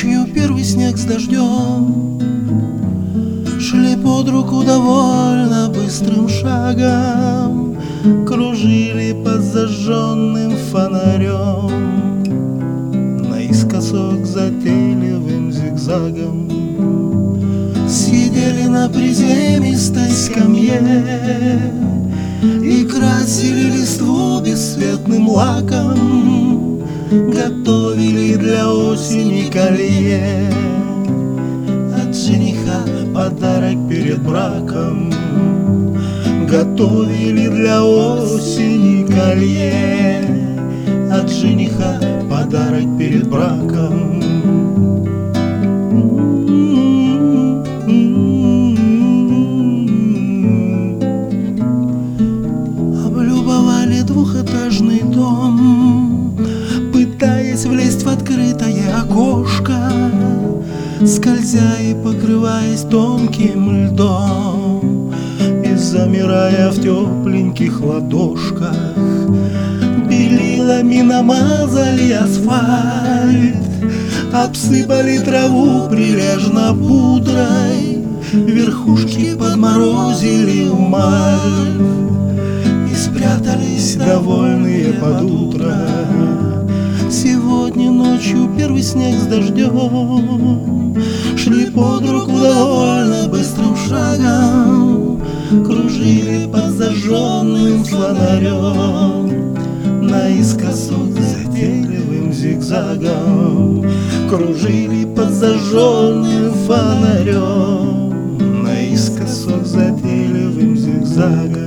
ночью первый снег с дождем, шли под руку довольно быстрым шагом, кружили под зажженным фонарем наискосок затейливым зигзагом. Сидели на приземистой скамье и красили листву бесцветным лаком, готовили для осени колье от жениха, подарок перед браком. Готовили для осени колье от жениха, подарок перед браком. Облюбовали двухэтажный дом, пытаясь влезть в открытое окошко, скользя и покрываясь тонким льдом и замирая в тепленьких ладошках. Белилами намазали асфальт, обсыпали траву прилежно пудрой, верхушки подморозили умаль и спрятались довольные под утро. Сегодня ночью первый снег с дождем, шли под руку довольно быстрым шагом, кружили под зажженным фонарем наискосок затейливым зигзагом. Кружили под зажженным фонарем наискосок затейливым зигзагом.